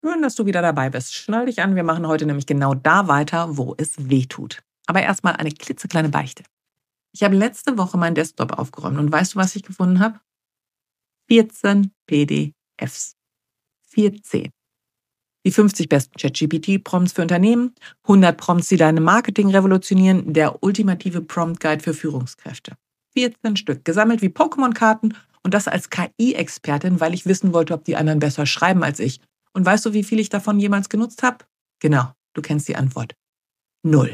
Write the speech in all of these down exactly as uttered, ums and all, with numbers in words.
Schön, dass du wieder dabei bist. Schnall dich an, wir machen heute nämlich genau da weiter, wo es weh tut. Aber erstmal eine klitzekleine Beichte. Ich habe letzte Woche meinen Desktop aufgeräumt und weißt du, was ich gefunden habe? vierzehn P D Fs. vierzehn. Die fünfzig besten ChatGPT-Prompts für Unternehmen, hundert Prompts, die deine Marketing revolutionieren, der ultimative Prompt-Guide für Führungskräfte. vierzehn Stück, gesammelt wie Pokémon-Karten und das als K I-Expertin, weil ich wissen wollte, ob die anderen besser schreiben als ich. Und weißt du, wie viel ich davon jemals genutzt habe? Genau, du kennst die Antwort. Null.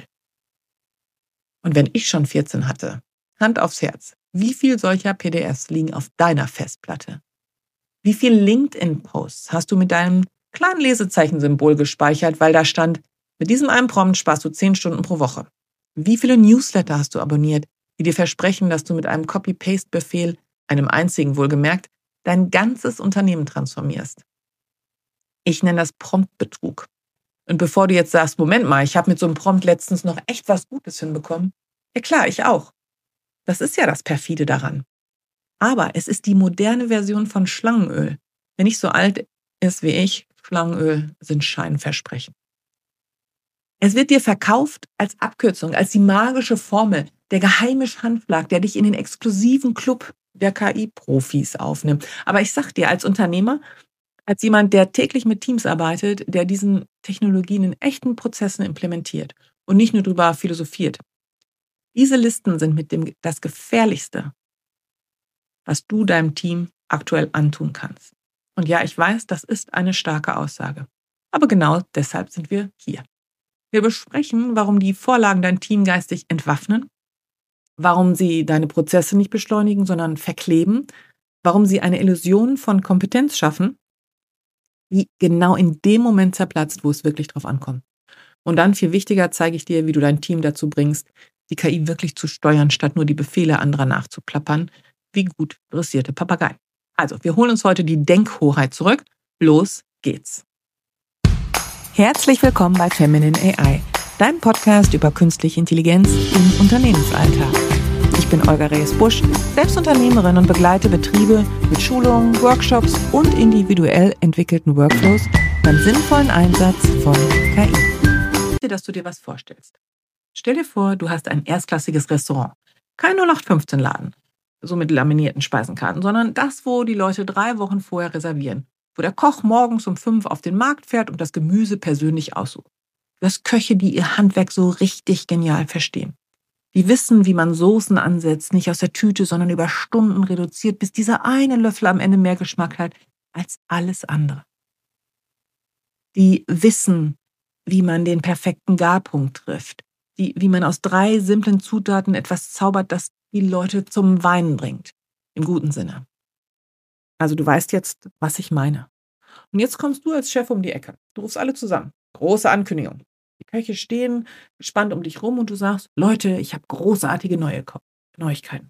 Und wenn ich schon vierzehn hatte, Hand aufs Herz, wie viel solcher P D Fs liegen auf deiner Festplatte? Wie viel LinkedIn-Posts hast du mit deinem kleinen Lesezeichensymbol gespeichert, weil da stand, mit diesem einen Prompt sparst du zehn Stunden pro Woche? Wie viele Newsletter hast du abonniert, die dir versprechen, dass du mit einem Copy-Paste-Befehl, einem einzigen wohlgemerkt, dein ganzes Unternehmen transformierst? Ich nenne das Promptbetrug. Und bevor du jetzt sagst, Moment mal, ich habe mit so einem Prompt letztens noch echt was Gutes hinbekommen. Ja klar, ich auch. Das ist ja das Perfide daran. Aber es ist die moderne Version von Schlangenöl. Wer nicht so alt ist wie ich, Schlangenöl sind Scheinversprechen. Es wird dir verkauft als Abkürzung, als die magische Formel, der geheime Handschlag, der dich in den exklusiven Club der K I-Profis aufnimmt. Aber ich sag dir, als Unternehmer, als jemand, der täglich mit Teams arbeitet, der diesen Technologien in echten Prozessen implementiert und nicht nur drüber philosophiert. Diese Listen sind mit dem das Gefährlichste, was du deinem Team aktuell antun kannst. Und ja, ich weiß, das ist eine starke Aussage. Aber genau deshalb sind wir hier. Wir besprechen, warum die Vorlagen dein Team geistig entwaffnen, warum sie deine Prozesse nicht beschleunigen, sondern verkleben, warum sie eine Illusion von Kompetenz schaffen, die genau in dem Moment zerplatzt, wo es wirklich drauf ankommt. Und dann, viel wichtiger, zeige ich dir, wie du dein Team dazu bringst, die K I wirklich zu steuern, statt nur die Befehle anderer nachzuplappern, wie gut dressierte Papageien. Also, wir holen uns heute die Denkhoheit zurück. Los geht's. Herzlich willkommen bei Feminine A I, deinem Podcast über künstliche Intelligenz im Unternehmensalltag. Ich bin Olga Reyes-Busch, selbst Unternehmerin und begleite Betriebe mit Schulungen, Workshops und individuell entwickelten Workflows beim sinnvollen Einsatz von K I. Ich möchte, dass du dir was vorstellst. Stell dir vor, du hast ein erstklassiges Restaurant. Kein null acht fünfzehn Laden, so mit laminierten Speisenkarten, sondern das, wo die Leute drei Wochen vorher reservieren. Wo der Koch morgens um fünf auf den Markt fährt und das Gemüse persönlich aussucht. Du hast Köche, die ihr Handwerk so richtig genial verstehen. Die wissen, wie man Soßen ansetzt, nicht aus der Tüte, sondern über Stunden reduziert, bis dieser eine Löffel am Ende mehr Geschmack hat als alles andere. Die wissen, wie man den perfekten Garpunkt trifft. Die, wie man aus drei simplen Zutaten etwas zaubert, das die Leute zum Weinen bringt. Im guten Sinne. Also du weißt jetzt, was ich meine. Und jetzt kommst du als Chef um die Ecke. Du rufst alle zusammen. Große Ankündigung. Die Köche stehen gespannt um dich rum und du sagst, Leute, ich habe großartige neue Ko- Neuigkeiten.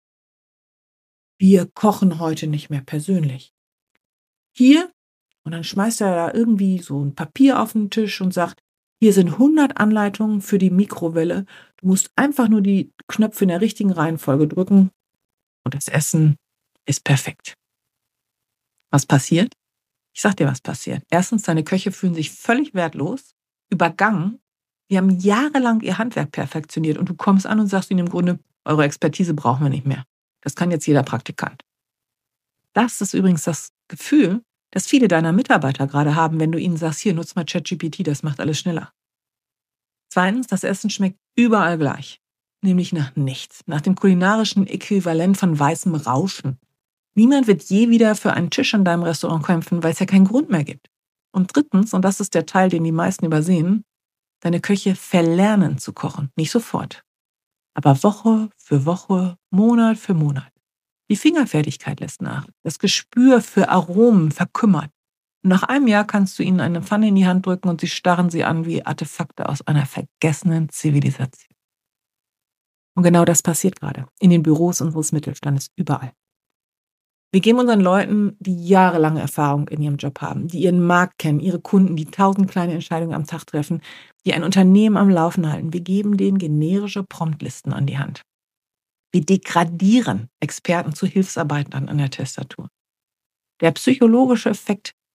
Wir kochen heute nicht mehr persönlich. Hier, und dann schmeißt er da irgendwie so ein Papier auf den Tisch und sagt, hier sind hundert Anleitungen für die Mikrowelle. Du musst einfach nur die Knöpfe in der richtigen Reihenfolge drücken und das Essen ist perfekt. Was passiert? Ich sag dir, was passiert. Erstens, deine Köche fühlen sich völlig wertlos, übergangen. Die haben jahrelang ihr Handwerk perfektioniert und du kommst an und sagst ihnen im Grunde, eure Expertise brauchen wir nicht mehr. Das kann jetzt jeder Praktikant. Das ist übrigens das Gefühl, das viele deiner Mitarbeiter gerade haben, wenn du ihnen sagst, hier, nutzt mal ChatGPT, das macht alles schneller. Zweitens, das Essen schmeckt überall gleich. Nämlich nach nichts. Nach dem kulinarischen Äquivalent von weißem Rauschen. Niemand wird je wieder für einen Tisch in deinem Restaurant kämpfen, weil es ja keinen Grund mehr gibt. Und drittens, und das ist der Teil, den die meisten übersehen, deine Köche verlernen zu kochen. Nicht sofort. Aber Woche für Woche, Monat für Monat. Die Fingerfertigkeit lässt nach. Das Gespür für Aromen verkümmert. Und nach einem Jahr kannst du ihnen eine Pfanne in die Hand drücken und sie starren sie an wie Artefakte aus einer vergessenen Zivilisation. Und genau das passiert gerade. In den Büros unseres Mittelstandes, überall. Wir geben unseren Leuten, die jahrelange Erfahrung in ihrem Job haben, die ihren Markt kennen, ihre Kunden, die tausend kleine Entscheidungen am Tag treffen, die ein Unternehmen am Laufen halten. Wir geben denen generische Promptlisten an die Hand. Wir degradieren Experten zu Hilfsarbeitern an der Tastatur. Der psychologische Effekt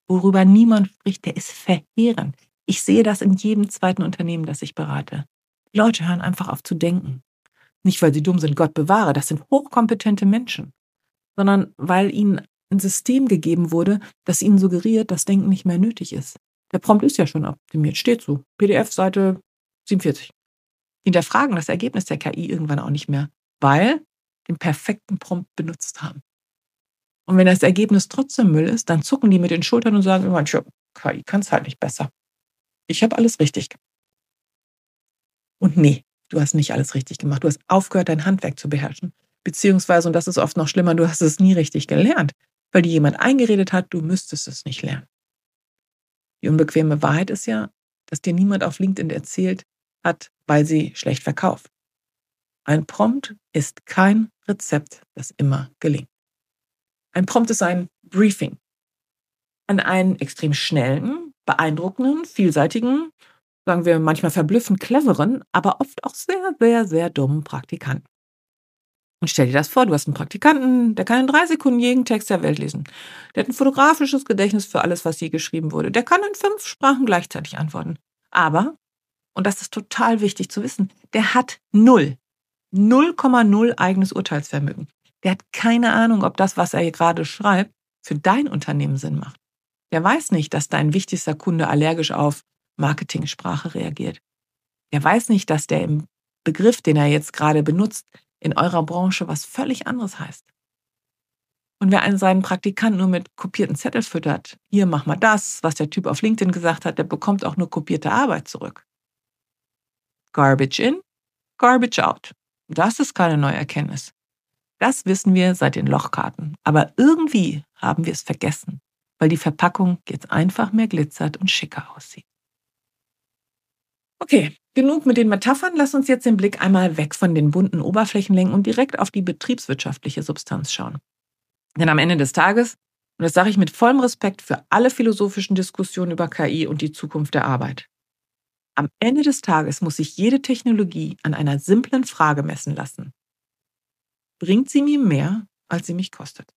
worüber niemand spricht, der ist verheerend. Ich sehe das in jedem zweiten Unternehmen, das ich berate. Die Leute hören einfach auf zu denken. Nicht, weil sie dumm sind, Gott bewahre, das sind hochkompetente Menschen, sondern weil ihnen ein System gegeben wurde, das ihnen suggeriert, dass Denken nicht mehr nötig ist. Der Prompt ist ja schon optimiert, steht so. P D F Seite siebenundvierzig. Hinterfragen das Ergebnis der K I irgendwann auch nicht mehr, weil den perfekten Prompt benutzt haben. Und wenn das Ergebnis trotzdem Müll ist, dann zucken die mit den Schultern und sagen, manche K I kann es halt nicht besser. Ich habe alles richtig gemacht. Und nee, du hast nicht alles richtig gemacht. Du hast aufgehört, dein Handwerk zu beherrschen. Beziehungsweise, und das ist oft noch schlimmer, du hast es nie richtig gelernt, weil dir jemand eingeredet hat, du müsstest es nicht lernen. Die unbequeme Wahrheit ist ja, dass dir niemand auf LinkedIn erzählt hat, weil sie schlecht verkauft. Ein Prompt ist kein Rezept, das immer gelingt. Ein Prompt ist ein Briefing an einen extrem schnellen, beeindruckenden, vielseitigen, sagen wir manchmal verblüffend cleveren, aber oft auch sehr, sehr, sehr dummen Praktikanten. Und stell dir das vor, du hast einen Praktikanten, der kann in drei Sekunden jeden Text der Welt lesen. Der hat ein fotografisches Gedächtnis für alles, was je geschrieben wurde. Der kann in fünf Sprachen gleichzeitig antworten. Aber, und das ist total wichtig zu wissen, der hat null, null Komma null eigenes Urteilsvermögen. Der hat keine Ahnung, ob das, was er hier gerade schreibt, für dein Unternehmen Sinn macht. Der weiß nicht, dass dein wichtigster Kunde allergisch auf Marketingsprache reagiert. Der weiß nicht, dass der im Begriff, den er jetzt gerade benutzt, in eurer Branche was völlig anderes heißt. Und wer einen seinen Praktikanten nur mit kopierten Zetteln füttert, hier mach mal das, was der Typ auf LinkedIn gesagt hat, der bekommt auch nur kopierte Arbeit zurück. Garbage in, garbage out. Das ist keine neue Erkenntnis. Das wissen wir seit den Lochkarten. Aber irgendwie haben wir es vergessen, weil die Verpackung jetzt einfach mehr glitzert und schicker aussieht. Okay, genug mit den Metaphern. Lass uns jetzt den Blick einmal weg von den bunten Oberflächen lenken und direkt auf die betriebswirtschaftliche Substanz schauen. Denn am Ende des Tages, und das sage ich mit vollem Respekt für alle philosophischen Diskussionen über K I und die Zukunft der Arbeit, am Ende des Tages muss sich jede Technologie an einer simplen Frage messen lassen. Bringt sie mir mehr, als sie mich kostet?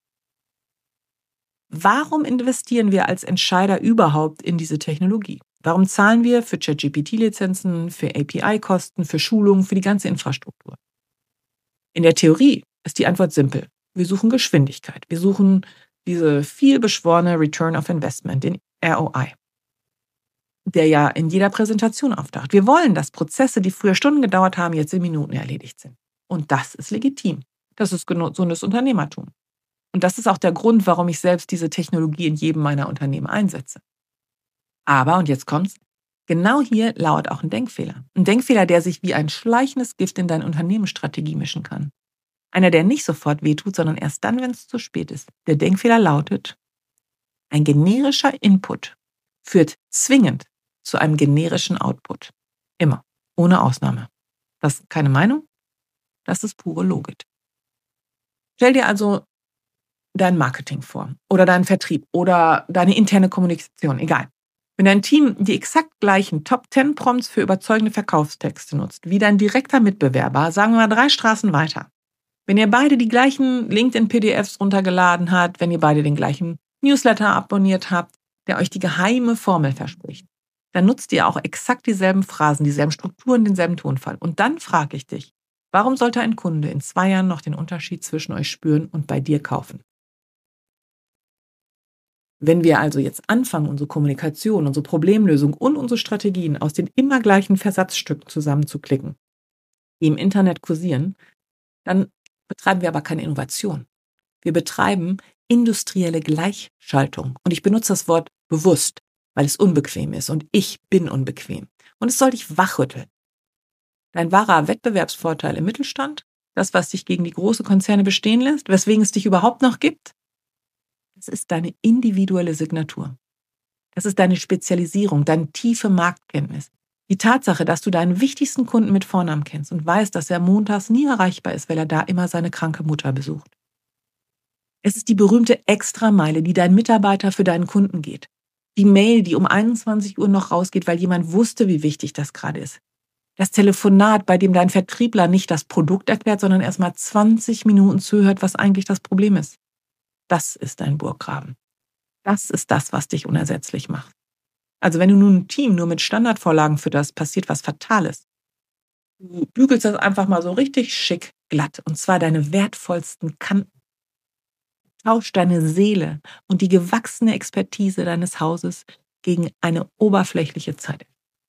Warum investieren wir als Entscheider überhaupt in diese Technologie? Warum zahlen wir für ChatGPT-Lizenzen, für A P I-Kosten, für Schulungen, für die ganze Infrastruktur? In der Theorie ist die Antwort simpel. Wir suchen Geschwindigkeit. Wir suchen diese vielbeschworene Return of Investment, den R O I, der ja in jeder Präsentation auftaucht. Wir wollen, dass Prozesse, die früher Stunden gedauert haben, jetzt in Minuten erledigt sind. Und das ist legitim. Das ist gesundes Unternehmertum. Und das ist auch der Grund, warum ich selbst diese Technologie in jedem meiner Unternehmen einsetze. Aber, und jetzt kommt's, genau hier lauert auch ein Denkfehler. Ein Denkfehler, der sich wie ein schleichendes Gift in deine Unternehmensstrategie mischen kann. Einer, der nicht sofort wehtut, sondern erst dann, wenn es zu spät ist. Der Denkfehler lautet, ein generischer Input führt zwingend zu einem generischen Output. Immer. Ohne Ausnahme. Das ist keine Meinung, das ist pure Logik. Stell dir also dein Marketing vor oder deinen Vertrieb oder deine interne Kommunikation, egal. Wenn dein Team die exakt gleichen Top zehn Prompts für überzeugende Verkaufstexte nutzt, wie dein direkter Mitbewerber, sagen wir mal drei Straßen weiter. Wenn ihr beide die gleichen LinkedIn-P D Fs runtergeladen habt, wenn ihr beide den gleichen Newsletter abonniert habt, der euch die geheime Formel verspricht, dann nutzt ihr auch exakt dieselben Phrasen, dieselben Strukturen, denselben Tonfall. Und dann frage ich dich, warum sollte ein Kunde in zwei Jahren noch den Unterschied zwischen euch spüren und bei dir kaufen? Wenn wir also jetzt anfangen, unsere Kommunikation, unsere Problemlösung und unsere Strategien aus den immer gleichen Versatzstücken zusammenzuklicken, die im Internet kursieren, dann betreiben wir aber keine Innovation. Wir betreiben industrielle Gleichschaltung. Und ich benutze das Wort bewusst, weil es unbequem ist und ich bin unbequem. Und es soll dich wachrütteln. Dein wahrer Wettbewerbsvorteil im Mittelstand, das, was dich gegen die großen Konzerne bestehen lässt, weswegen es dich überhaupt noch gibt, das ist deine individuelle Signatur. Das ist deine Spezialisierung, deine tiefe Marktkenntnis. Die Tatsache, dass du deinen wichtigsten Kunden mit Vornamen kennst und weißt, dass er montags nie erreichbar ist, weil er da immer seine kranke Mutter besucht. Es ist die berühmte Extrameile, die dein Mitarbeiter für deinen Kunden geht. Die Mail, die um einundzwanzig Uhr noch rausgeht, weil jemand wusste, wie wichtig das gerade ist. Das Telefonat, bei dem dein Vertriebler nicht das Produkt erklärt, sondern erst mal zwanzig Minuten zuhört, was eigentlich das Problem ist. Das ist dein Burggraben. Das ist das, was dich unersetzlich macht. Also wenn du nun ein Team nur mit Standardvorlagen fütterst, passiert was Fatales. Du bügelst das einfach mal so richtig schick glatt, und zwar deine wertvollsten Kanten. Tausch deine Seele und die gewachsene Expertise deines Hauses gegen eine oberflächliche Zeit.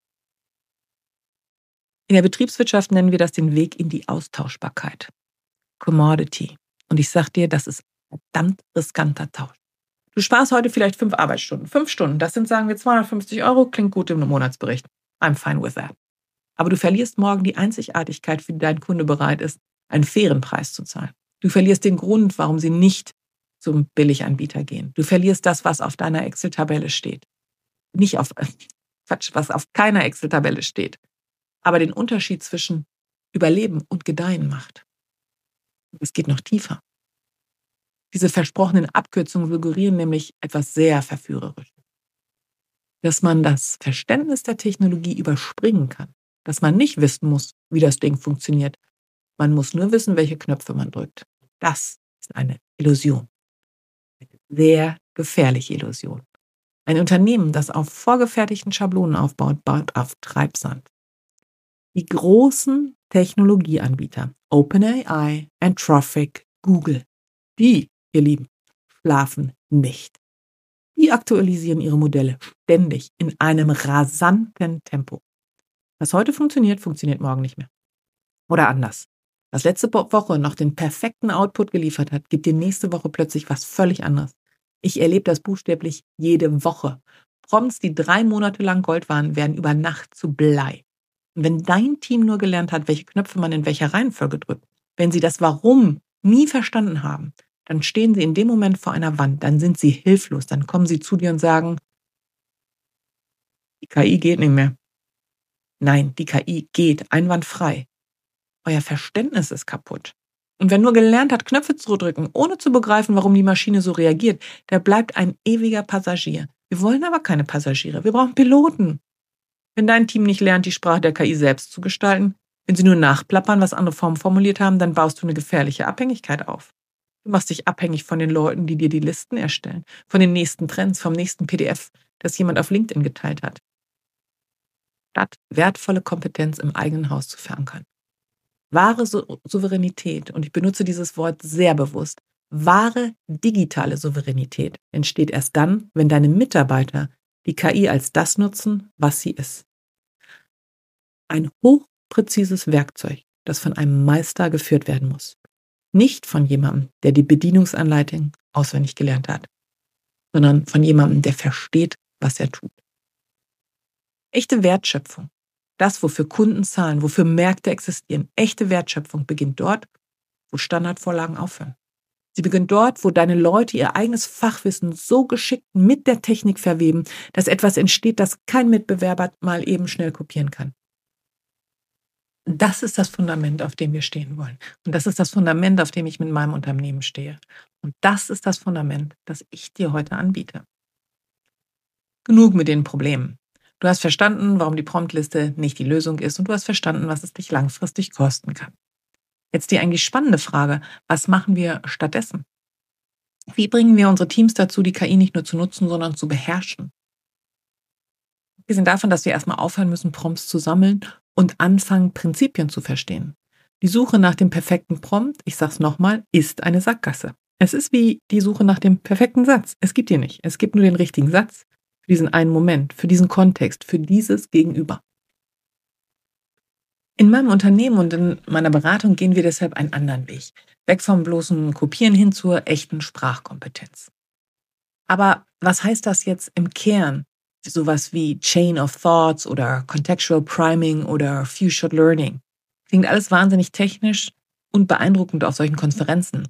In der Betriebswirtschaft nennen wir das den Weg in die Austauschbarkeit. Commodity. Und ich sag dir, das ist ein verdammt riskanter Tausch. Du sparst heute vielleicht fünf Arbeitsstunden. Fünf Stunden, das sind, sagen wir, zweihundertfünfzig Euro, klingt gut im Monatsbericht. I'm fine with that. Aber du verlierst morgen die Einzigartigkeit, für die dein Kunde bereit ist, einen fairen Preis zu zahlen. Du verlierst den Grund, warum sie nicht zum Billiganbieter gehen. Du verlierst das, was auf deiner Excel-Tabelle steht. Nicht auf, Quatsch, was auf keiner Excel-Tabelle steht. Aber den Unterschied zwischen Überleben und Gedeihen macht. Es geht noch tiefer. Diese versprochenen Abkürzungen suggerieren nämlich etwas sehr Verführerisches. Dass man das Verständnis der Technologie überspringen kann. Dass man nicht wissen muss, wie das Ding funktioniert. Man muss nur wissen, welche Knöpfe man drückt. Das ist eine Illusion. Eine sehr gefährliche Illusion. Ein Unternehmen, das auf vorgefertigten Schablonen aufbaut, baut auf Treibsand. Die großen Technologieanbieter, OpenAI, Anthropic, Google, die, ihr Lieben, schlafen nicht. Die aktualisieren ihre Modelle ständig in einem rasanten Tempo. Was heute funktioniert, funktioniert morgen nicht mehr. Oder anders. Was letzte Woche noch den perfekten Output geliefert hat, gibt dir nächste Woche plötzlich was völlig anderes. Ich erlebe das buchstäblich jede Woche. Prompts, die drei Monate lang Gold waren, werden über Nacht zu Blei. Und wenn dein Team nur gelernt hat, welche Knöpfe man in welcher Reihenfolge drückt, wenn sie das Warum nie verstanden haben, dann stehen sie in dem Moment vor einer Wand, dann sind sie hilflos, dann kommen sie zu dir und sagen, die K I geht nicht mehr. Nein, die K I geht einwandfrei. Euer Verständnis ist kaputt. Und wer nur gelernt hat, Knöpfe zu drücken, ohne zu begreifen, warum die Maschine so reagiert, der bleibt ein ewiger Passagier. Wir wollen aber keine Passagiere, wir brauchen Piloten. Wenn dein Team nicht lernt, die Sprache der K I selbst zu gestalten, wenn sie nur nachplappern, was andere Formen formuliert haben, dann baust du eine gefährliche Abhängigkeit auf. Du machst dich abhängig von den Leuten, die dir die Listen erstellen, von den nächsten Trends, vom nächsten P D F, das jemand auf LinkedIn geteilt hat. Statt wertvolle Kompetenz im eigenen Haus zu verankern. Wahre Sou- Souveränität, und ich benutze dieses Wort sehr bewusst, wahre digitale Souveränität entsteht erst dann, wenn deine Mitarbeiter die K I als das nutzen, was sie ist. Ein hochpräzises Werkzeug, das von einem Meister geführt werden muss. Nicht von jemandem, der die Bedienungsanleitung auswendig gelernt hat, sondern von jemandem, der versteht, was er tut. Echte Wertschöpfung, das, wofür Kunden zahlen, wofür Märkte existieren, echte Wertschöpfung beginnt dort, wo Standardvorlagen aufhören. Sie beginnt dort, wo deine Leute ihr eigenes Fachwissen so geschickt mit der Technik verweben, dass etwas entsteht, das kein Mitbewerber mal eben schnell kopieren kann. Das ist das Fundament, auf dem wir stehen wollen. Und das ist das Fundament, auf dem ich mit meinem Unternehmen stehe. Und das ist das Fundament, das ich dir heute anbiete. Genug mit den Problemen. Du hast verstanden, warum die Promptliste nicht die Lösung ist, und du hast verstanden, was es dich langfristig kosten kann. Jetzt die eigentlich spannende Frage, was machen wir stattdessen? Wie bringen wir unsere Teams dazu, die K I nicht nur zu nutzen, sondern zu beherrschen? Wir sind davon, dass wir erstmal aufhören müssen, Prompts zu sammeln und anfangen, Prinzipien zu verstehen. Die Suche nach dem perfekten Prompt, ich sag's nochmal, ist eine Sackgasse. Es ist wie die Suche nach dem perfekten Satz. Es gibt ihn nicht. Es gibt nur den richtigen Satz für diesen einen Moment, für diesen Kontext, für dieses Gegenüber. In meinem Unternehmen und in meiner Beratung gehen wir deshalb einen anderen Weg. Weg vom bloßen Kopieren hin zur echten Sprachkompetenz. Aber was heißt das jetzt im Kern? Sowas wie Chain of Thoughts oder Contextual Priming oder Few-Shot Learning. Klingt alles wahnsinnig technisch und beeindruckend auf solchen Konferenzen.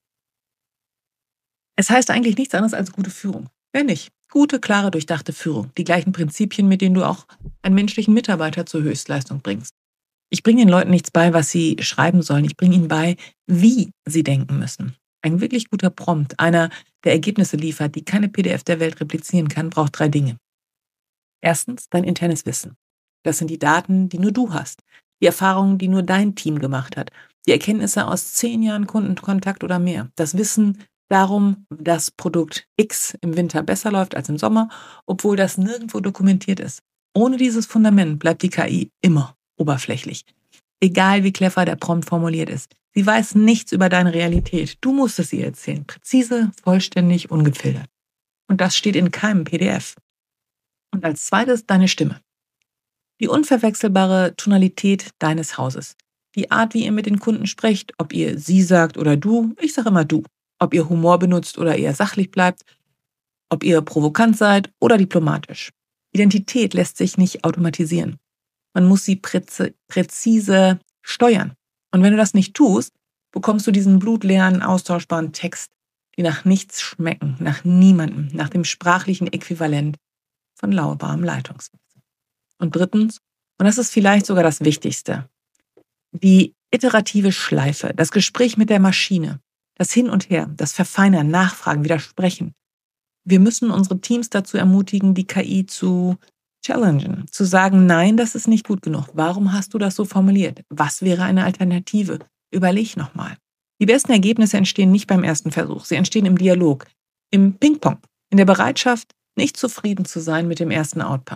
Es heißt eigentlich nichts anderes als gute Führung. Wenn nicht, gute, klare, durchdachte Führung. Die gleichen Prinzipien, mit denen du auch einen menschlichen Mitarbeiter zur Höchstleistung bringst. Ich bringe den Leuten nichts bei, was sie schreiben sollen. Ich bringe ihnen bei, wie sie denken müssen. Ein wirklich guter Prompt, einer, der Ergebnisse liefert, die keine P D F der Welt replizieren kann, braucht drei Dinge. Erstens, dein internes Wissen. Das sind die Daten, die nur du hast. Die Erfahrungen, die nur dein Team gemacht hat. Die Erkenntnisse aus zehn Jahren Kundenkontakt oder mehr. Das Wissen, darum, dass Produkt X im Winter besser läuft als im Sommer, obwohl das nirgendwo dokumentiert ist. Ohne dieses Fundament bleibt die K I immer oberflächlich. Egal wie clever der Prompt formuliert ist. Sie weiß nichts über deine Realität. Du musst es ihr erzählen. Präzise, vollständig, ungefiltert. Und das steht in keinem P D F. Und als zweites deine Stimme. Die unverwechselbare Tonalität deines Hauses. Die Art, wie ihr mit den Kunden sprecht, ob ihr sie sagt oder du, ich sage immer du. Ob ihr Humor benutzt oder eher sachlich bleibt, ob ihr provokant seid oder diplomatisch. Identität lässt sich nicht automatisieren. Man muss sie präze, präzise steuern. Und wenn du das nicht tust, bekommst du diesen blutleeren, austauschbaren Text, die nach nichts schmecken, nach niemandem, nach dem sprachlichen Äquivalent von lauwarmem Leitungswasser. Und drittens, und das ist vielleicht sogar das Wichtigste, die iterative Schleife, das Gespräch mit der Maschine, das Hin und Her, das Verfeinern, Nachfragen, Widersprechen. Wir müssen unsere Teams dazu ermutigen, die K I zu challengen, zu sagen, nein, das ist nicht gut genug. Warum hast du das so formuliert? Was wäre eine Alternative? Überleg nochmal. Die besten Ergebnisse entstehen nicht beim ersten Versuch. Sie entstehen im Dialog, im Ping-Pong, in der Bereitschaft, nicht zufrieden zu sein mit dem ersten Output.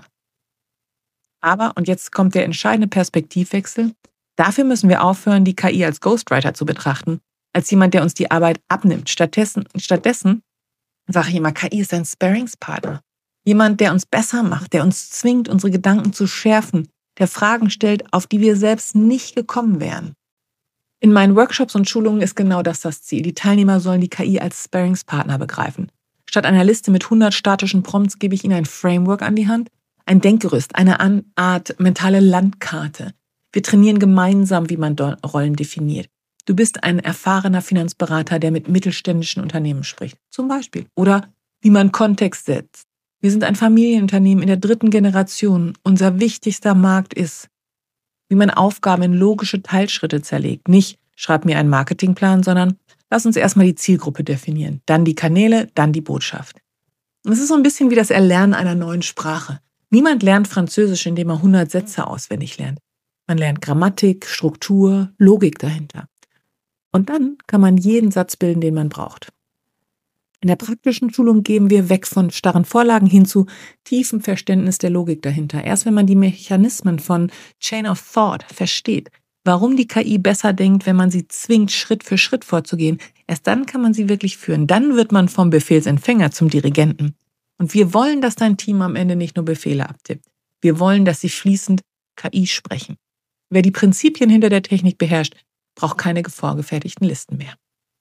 Aber, und jetzt kommt der entscheidende Perspektivwechsel, dafür müssen wir aufhören, die K I als Ghostwriter zu betrachten, als jemand, der uns die Arbeit abnimmt. Stattdessen, stattdessen sage ich immer, K I ist ein Sparringspartner. Jemand, der uns besser macht, der uns zwingt, unsere Gedanken zu schärfen, der Fragen stellt, auf die wir selbst nicht gekommen wären. In meinen Workshops und Schulungen ist genau das das Ziel. Die Teilnehmer sollen die K I als Sparringspartner begreifen. Statt einer Liste mit hundert statischen Prompts gebe ich ihnen ein Framework an die Hand, ein Denkgerüst, eine Art mentale Landkarte. Wir trainieren gemeinsam, wie man Rollen definiert. Du bist ein erfahrener Finanzberater, der mit mittelständischen Unternehmen spricht, zum Beispiel. Oder wie man Kontext setzt. Wir sind ein Familienunternehmen in der dritten Generation. Unser wichtigster Markt ist, wie man Aufgaben in logische Teilschritte zerlegt. Nicht, schreib mir einen Marketingplan, sondern lass uns erstmal die Zielgruppe definieren. Dann die Kanäle, dann die Botschaft. Und es ist so ein bisschen wie das Erlernen einer neuen Sprache. Niemand lernt Französisch, indem er hundert Sätze auswendig lernt. Man lernt Grammatik, Struktur, Logik dahinter. Und dann kann man jeden Satz bilden, den man braucht. In der praktischen Schulung gehen wir weg von starren Vorlagen hin zu tiefem Verständnis der Logik dahinter. Erst wenn man die Mechanismen von Chain of Thought versteht, warum die K I besser denkt, wenn man sie zwingt, Schritt für Schritt vorzugehen, erst dann kann man sie wirklich führen. Dann wird man vom Befehlsempfänger zum Dirigenten. Und wir wollen, dass dein Team am Ende nicht nur Befehle abtippt. Wir wollen, dass sie fließend K I sprechen. Wer die Prinzipien hinter der Technik beherrscht, braucht keine vorgefertigten Listen mehr.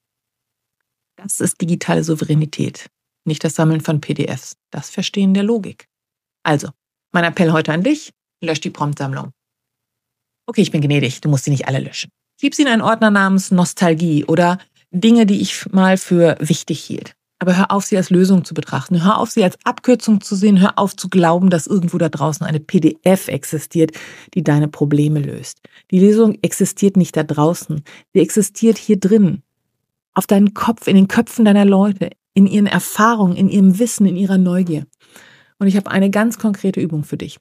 Das ist digitale Souveränität, nicht das Sammeln von P D Fs, das Verstehen der Logik. Also, mein Appell heute an dich, lösch die Promptsammlung. Okay, ich bin gnädig, du musst sie nicht alle löschen. Gib sie in einen Ordner namens Nostalgie oder Dinge, die ich mal für wichtig hielt. Aber hör auf, sie als Lösung zu betrachten. Hör auf, sie als Abkürzung zu sehen. Hör auf zu glauben, dass irgendwo da draußen eine P D F existiert, die deine Probleme löst. Die Lösung existiert nicht da draußen. Sie existiert hier drin. Auf deinen Kopf, in den Köpfen deiner Leute, in ihren Erfahrungen, in ihrem Wissen, in ihrer Neugier. Und ich habe eine ganz konkrete Übung für dich.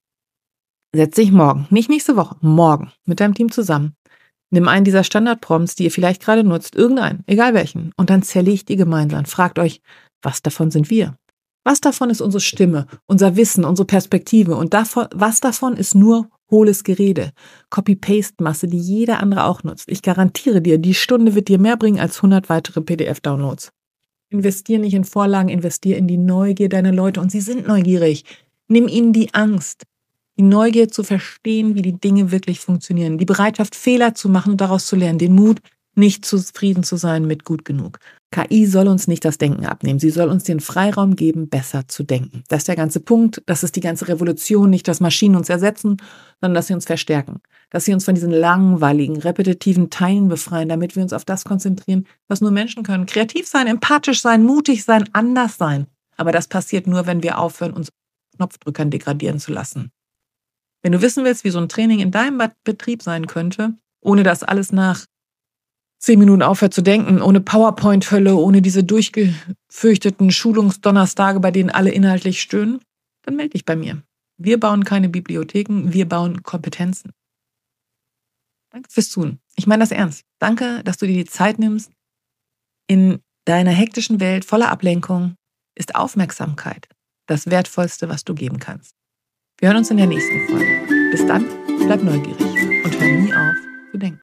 Setz dich morgen, nicht nächste Woche, morgen mit deinem Team zusammen. Nimm einen dieser Standardprompts, die ihr vielleicht gerade nutzt, irgendeinen, egal welchen, und dann zerlegt ihr gemeinsam. Fragt euch, was davon sind wir? Was davon ist unsere Stimme, unser Wissen, unsere Perspektive? Und davon, was davon ist nur hohles Gerede, Copy-Paste-Masse, die jeder andere auch nutzt. Ich garantiere dir, die Stunde wird dir mehr bringen als hundert weitere P D F-Downloads. Investier nicht in Vorlagen, investier in die Neugier deiner Leute und sie sind neugierig. Nimm ihnen die Angst. Die Neugier zu verstehen, wie die Dinge wirklich funktionieren. Die Bereitschaft, Fehler zu machen und daraus zu lernen. Den Mut, nicht zufrieden zu sein mit gut genug. K I soll uns nicht das Denken abnehmen. Sie soll uns den Freiraum geben, besser zu denken. Das ist der ganze Punkt. Das ist die ganze Revolution. Nicht, dass Maschinen uns ersetzen, sondern dass sie uns verstärken. Dass sie uns von diesen langweiligen, repetitiven Teilen befreien, damit wir uns auf das konzentrieren, was nur Menschen können. Kreativ sein, empathisch sein, mutig sein, anders sein. Aber das passiert nur, wenn wir aufhören, uns Knopfdrückern degradieren zu lassen. Wenn du wissen willst, wie so ein Training in deinem Betrieb sein könnte, ohne dass alles nach zehn Minuten aufhört zu denken, ohne PowerPoint-Hölle, ohne diese durchgefürchteten Schulungsdonnerstage, bei denen alle inhaltlich stöhnen, dann melde dich bei mir. Wir bauen keine Bibliotheken, wir bauen Kompetenzen. Danke fürs Tun. Ich meine das ernst. Danke, dass du dir die Zeit nimmst, in deiner hektischen Welt voller Ablenkung ist Aufmerksamkeit das Wertvollste, was du geben kannst. Wir hören uns in der nächsten Folge. Bis dann, bleib neugierig und hör nie auf zu denken.